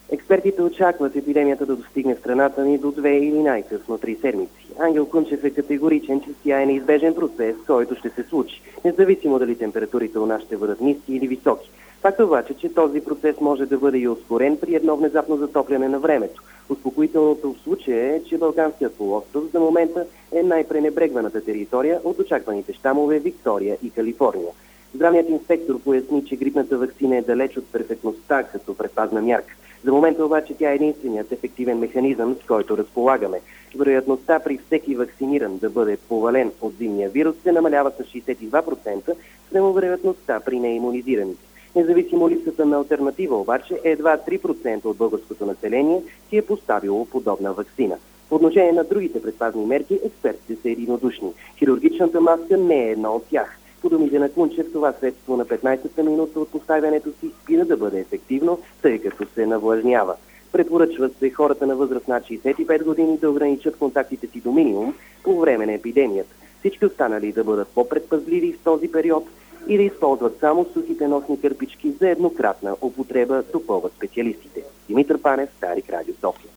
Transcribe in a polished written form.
Експертите очакват епидемията да достигне в страната ни до 2 или най-късно 3 седмици. Ангел Кунчев е категоричен, че тя е неизбежен процес, който ще се случи, независимо дали температурите у нас ще бъдат ниски или високи. Факт обаче, че този процес може да бъде и ускорен при едно внезапно затопляне на времето. Успокоителното в случая е, че Балканският полуостров за момента е най-пренебрегваната територия от очакваните щамове Виктория и Калифорния. Здравният инспектор поясни, че грипната ваксина е далеч от перфектността като предпазна мярка. За момента обаче тя е единственият ефективен механизъм, с който разполагаме. Вероятността при всеки вакциниран да бъде повален от зимния вирус се намалява с 62%, спрямо вероятността при неимунизираните. Независимо липсата на алтернатива обаче, едва 3% от българското население си е поставило подобна ваксина. По отношение на другите предпазни мерки, експертите са единодушни. Хирургичната маска не е една от тях. По думите на Кунчев, това средство на 15-та минута от поставянето си спира да бъде ефективно, тъй като се навлажнява. Препоръчва се хората на възраст над 65 години да ограничат контактите си до минимум по време на епидемията. Всички останали да бъдат по-предпазливи в този период и да използват само сухите носни кърпички за еднократна употреба, допълват специалистите. Димитър Панев, Старик, Радио София.